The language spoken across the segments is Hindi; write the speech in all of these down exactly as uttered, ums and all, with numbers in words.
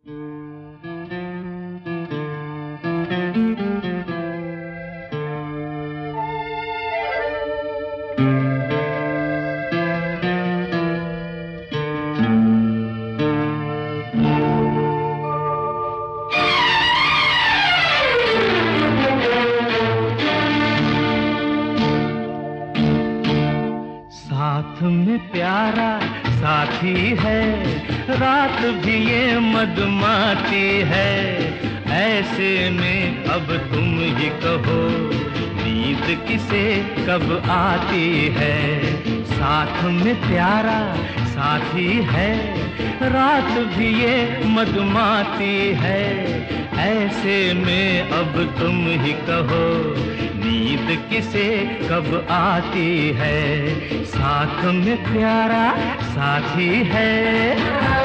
साथ में प्यारा साथी है, रात भी ये मदमाती है। ऐसे में अब तुम ही कहो, नींद किसे कब आती है। साथ में प्यारा साथी है, रात भी ये मदमाती है। ऐसे में अब तुम ही कहो, नींद किसे कब आती है। साथ में प्यारा साथी है।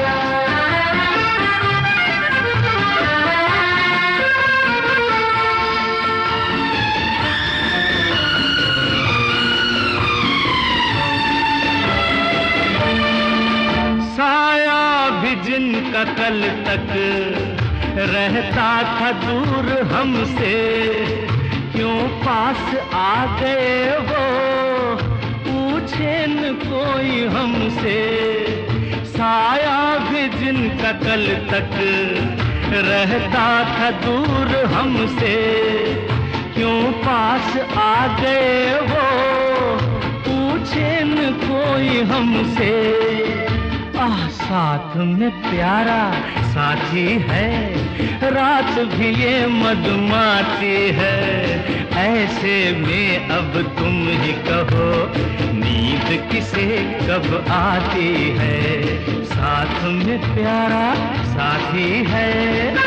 साया भी जिनका कल तक रहता था दूर हमसे, क्यों पास आ गए वो, पूछे न कोई हमसे। साया भी जिनका कल तक रहता था दूर हमसे, क्यों पास आ गए वो, पूछे न कोई हमसे। आह, साथ में प्यारा साथी है, रात भी ये मदमाती है। ऐसे में अब तुम ही कहो, नींद किसे कब आती है। साथ में प्यारा साथी है।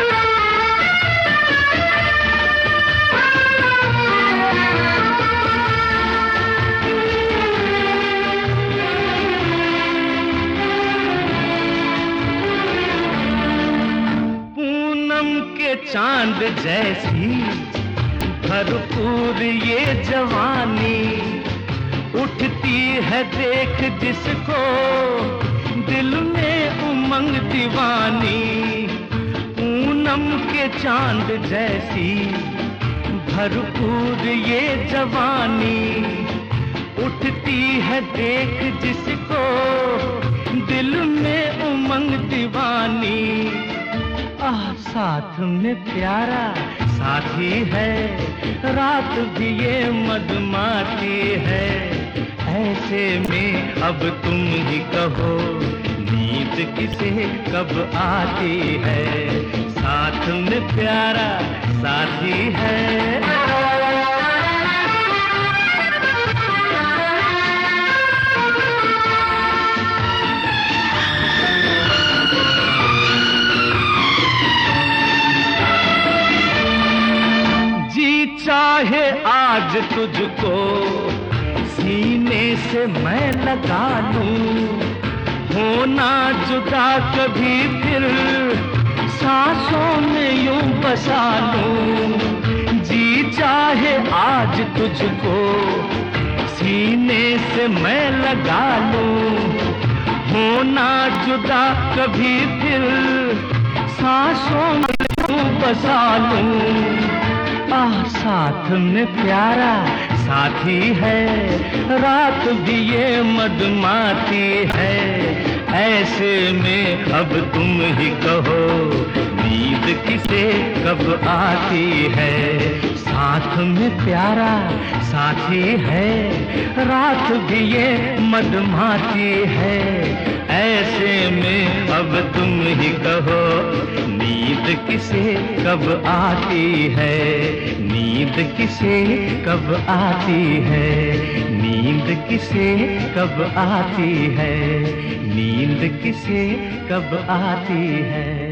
चांद जैसी भरपूर ये जवानी, उठती है देख जिसको दिल में उमंग दीवानी। पूनम के चांद जैसी भरपूर ये जवानी, उठती है देख जिसको दिल में उमंग दीवानी। आह, साथ में प्यारा साथी है, रात भी ये मदमाती है। ऐसे में अब तुम ही कहो, नींद किसे कब आती है। साथ में प्यारा साथी है। चाहे आज तुझको सीने से मैं लगा लूं, होना जुदा कभी फिर सांसों में यूं बसा लूं। जी चाहे आज तुझको सीने से मैं लगा लूं, होना जुदा कभी फिर सांसों में यूं बसा लूं। आह, साथ में प्यारा साथी है, रात भी ये मदमाती है। ऐसे में अब तुम ही कहो, नींद किसे कब आती है। साथ में प्यारा साथी है, रात भी ये मदमाती है। ऐसे में अब तुम ही कहो, नींद किसे कब आती है। नींद किसे कब आती है। नींद किसे कब आती है। नींद किसे कब आती है।